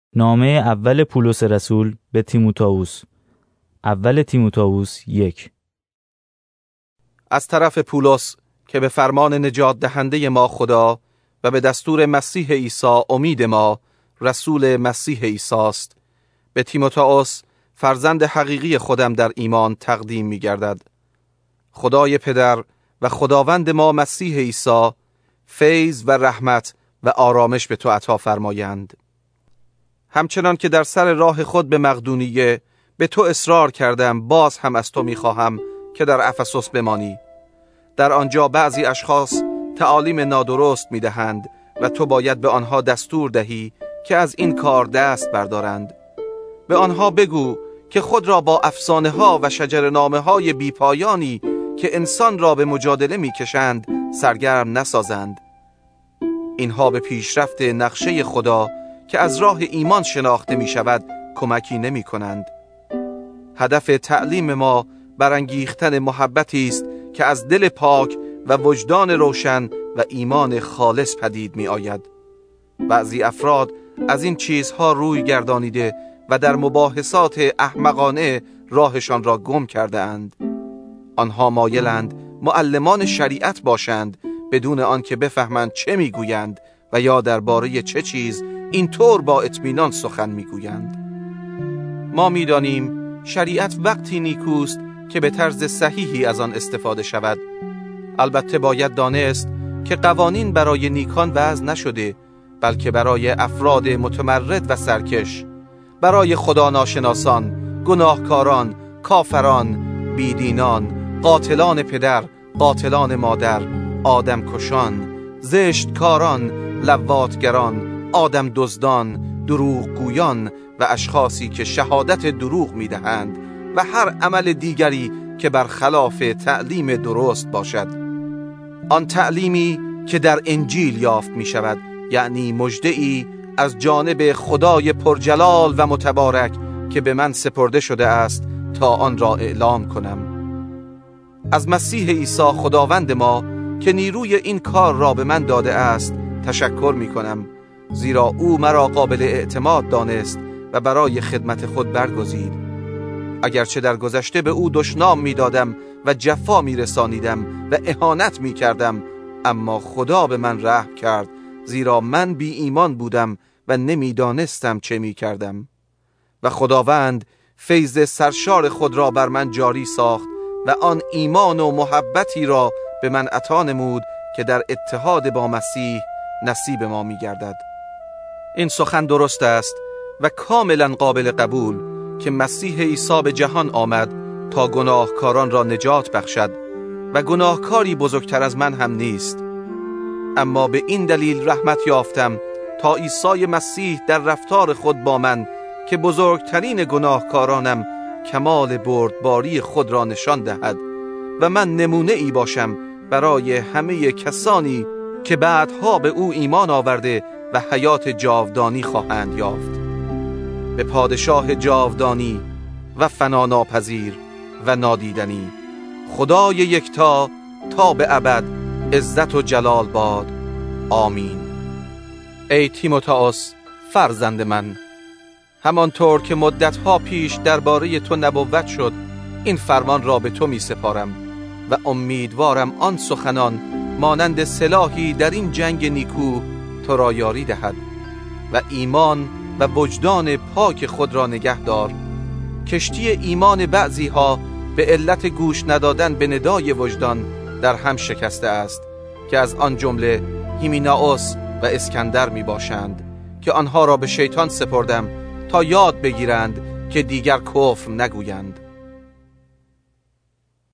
نامه اول پولس رسول به تیموتائوس. اول تیموتائوس 1. از طرف پولس که به فرمان نجات دهنده ما خدا و به دستور مسیح عیسی امید ما رسول مسیح عیسی است، به تیموتائوس فرزند حقیقی خودم در ایمان تقدیم می گردد. خدای پدر و خداوند ما مسیح عیسی فیض و رحمت و آرامش به تو عطا فرمایند. همچنان که در سر راه خود به مقدونیه به تو اصرار کردم، باز هم از تو می‌خواهم که در افسوس بمانی. در آنجا بعضی اشخاص تعالیم نادرست می‌دهند و تو باید به آنها دستور دهی که از این کار دست بردارند. به آنها بگو که خود را با افسانه‌ها و شجرنامه‌های بی‌پایانی که انسان را به مجادله می‌کشند سرگرم نسازند. اینها به پیشرفت نقشه خدا که از راه ایمان شناخته می شود کمکی نمی کنند. هدف تعلیم ما برانگیختن محبتی است که از دل پاک و وجدان روشن و ایمان خالص پدید می آید. بعضی افراد از این چیزها روی گردانیده و در مباحثات احمقانه راهشان را گم کرده اند. آنها مایلند معلمان شریعت باشند بدون آنکه بفهمند چه می گویند و یا درباره چه چیز اینطور با اطمینان سخن میگویند. ما میدانیم شریعت وقتی نیکوست که به طرز صحیحی از آن استفاده شود. البته باید دانست که قوانین برای نیکان وضع نشده، بلکه برای افراد متمرد و سرکش، برای خدا ناشناسان، گناهکاران، کافران، بیدینان، قاتلان پدر، قاتلان مادر، آدمکشان، زشتکاران، لواطگران، آدم دزدان، دروغگویان و اشخاصی که شهادت دروغ میدهند و هر عمل دیگری که برخلاف تعلیم درست باشد. آن تعلیمی که در انجیل یافت می شود، یعنی مژده‌ای از جانب خدای پرجلال و متبارک که به من سپرده شده است تا آن را اعلام کنم. از مسیح عیسی خداوند ما که نیروی این کار را به من داده است تشکر می کنم، زیرا او مرا قابل اعتماد دانست و برای خدمت خود برگزید. اگرچه در گذشته به او دشنام می دادم و جفا می رسانیدم و اهانت می کردم، اما خدا به من رحم کرد، زیرا من بی ایمان بودم و نمی دانستم چه می کردم. و خداوند فیض سرشار خود را بر من جاری ساخت و آن ایمان و محبتی را به من عطا نمود که در اتحاد با مسیح نصیب ما می گردد. این سخن درست است و کاملا قابل قبول که مسیح عیسی به جهان آمد تا گناهکاران را نجات بخشد و گناهکاری بزرگتر از من هم نیست. اما به این دلیل رحمت یافتم تا عیسی مسیح در رفتار خود با من که بزرگترین گناهکارانم کمال بردباری خود را نشان دهد و من نمونه ای باشم برای همه کسانی که بعدها به او ایمان آورده و حیات جاودانی خواهند یافت. به پادشاه جاودانی و فناناپذیر و نادیدنی، خدای یکتا تا به ابد عزت و جلال باد. آمین. ای تیموتائوس فرزند من، همانطور که مدتها پیش درباره تو نبوت شد، این فرمان را به تو می سپارم و امیدوارم آن سخنان مانند سلاحی در این جنگ نیکو تو را یاری دهد و ایمان و وجدان پاک خود را نگه دار. کشتی ایمان بعضی ها به علت گوش ندادن به ندای وجدان در هم شکسته است که از آن جمله هیمینائوس و اسکندر می باشند که آنها را به شیطان سپردم تا یاد بگیرند که دیگر کفر نگویند.